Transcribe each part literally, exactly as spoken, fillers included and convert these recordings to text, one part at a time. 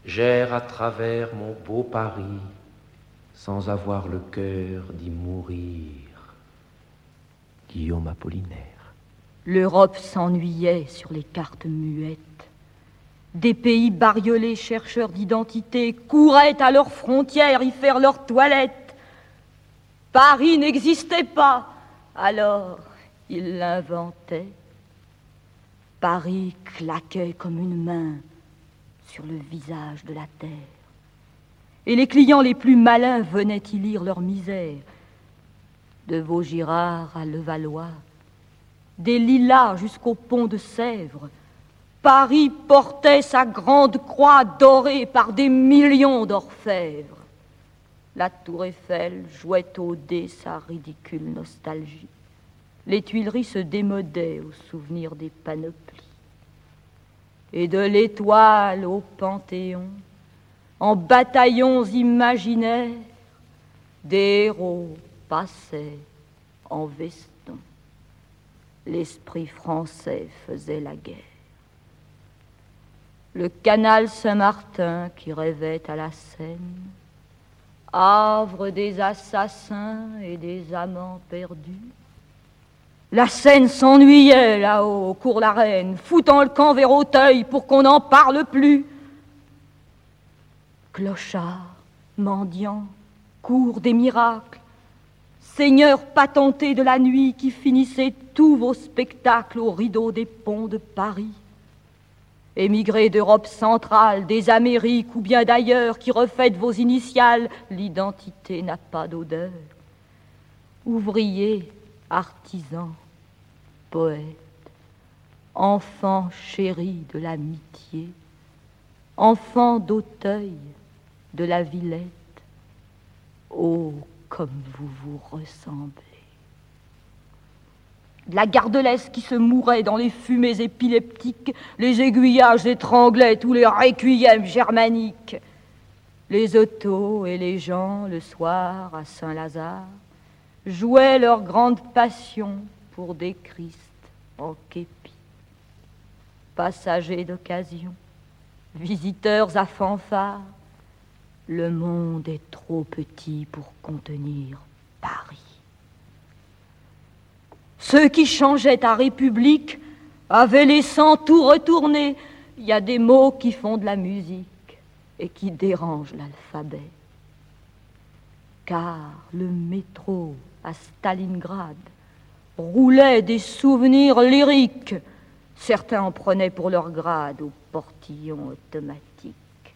j'erre à travers mon beau Paris, sans avoir le cœur d'y mourir. Guillaume Apollinaire. L'Europe s'ennuyait sur les cartes muettes. Des pays bariolés, chercheurs d'identité, couraient à leurs frontières y faire leur toilette. Paris n'existait pas, alors ils l'inventaient. Paris claquait comme une main sur le visage de la terre. Et les clients les plus malins venaient y lire leur misère. De Vaugirard à Levallois, des Lilas jusqu'au pont de Sèvres, Paris portait sa grande croix dorée par des millions d'orfèvres. La tour Eiffel jouait au dé sa ridicule nostalgie. Les Tuileries se démodaient au souvenir des panoplies. Et de l'Étoile au Panthéon, en bataillons imaginaires, des héros passaient en veston. L'esprit français faisait la guerre. Le canal Saint-Martin qui rêvait à la Seine, havre des assassins et des amants perdus. La Seine s'ennuyait là-haut, au cours la Reine, foutant le camp vers Auteuil pour qu'on n'en parle plus. Clochards, mendiants, cours des miracles, seigneurs patentés de la nuit qui finissez tous vos spectacles au rideau des ponts de Paris. Émigrés d'Europe centrale, des Amériques ou bien d'ailleurs qui refaites vos initiales, l'identité n'a pas d'odeur. Ouvriers, artisans, poètes, enfants chéris de l'amitié, enfants d'Auteuil, de la Villette, oh, comme vous vous ressemblez. La Gardelesse qui se mourait dans les fumées épileptiques, les aiguillages étranglaient tous les requiems germaniques. Les autos et les gens, le soir, à Saint-Lazare, jouaient leur grande passion pour des Christ en képi. Passagers d'occasion, visiteurs à fanfare, le monde est trop petit pour contenir Paris. Ceux qui changeaient à République avaient les sangs tout retournés. Il y a des mots qui font de la musique et qui dérangent l'alphabet. Car le métro à Stalingrad roulait des souvenirs lyriques. Certains en prenaient pour leur grade au portillon automatique.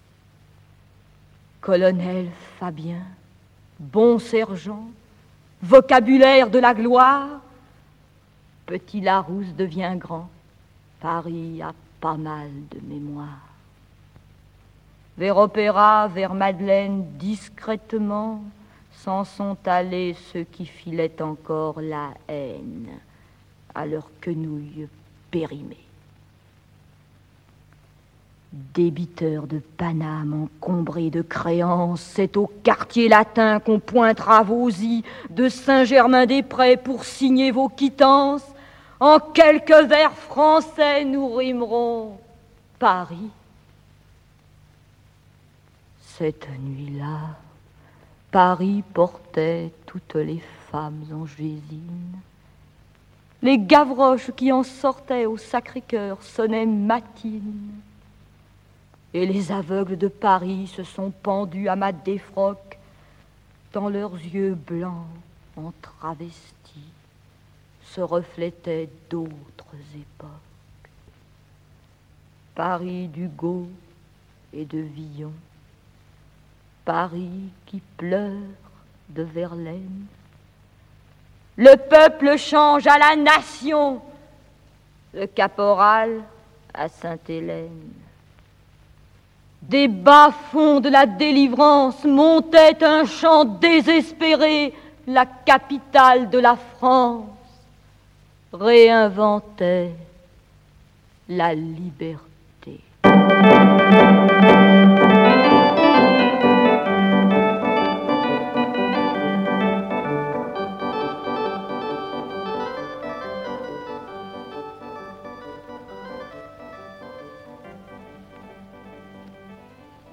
Colonel Fabien, bon sergent, vocabulaire de la gloire, Petit Larousse devient grand, Paris a pas mal de mémoire. Vers Opéra, vers Madeleine, discrètement, s'en sont allés ceux qui filaient encore la haine à leurs quenouilles périmées. Débiteurs de Paname encombrés de créances, c'est au quartier latin qu'on pointera vos i de Saint-Germain-des-Prés pour signer vos quittances. En quelques vers français, nous rimerons Paris. Cette nuit-là, Paris portait toutes les femmes en gésine. Les Gavroches qui en sortaient au Sacré-Cœur sonnaient matine. Et les aveugles de Paris se sont pendus à ma défroque dans leurs yeux blancs en travestis se reflétaient d'autres époques. Paris d'Hugo et de Villon, Paris qui pleure de Verlaine. Le peuple change à la nation, le caporal à Sainte-Hélène. Des bas-fonds de la délivrance montait un chant désespéré, la capitale de la France réinventait la liberté.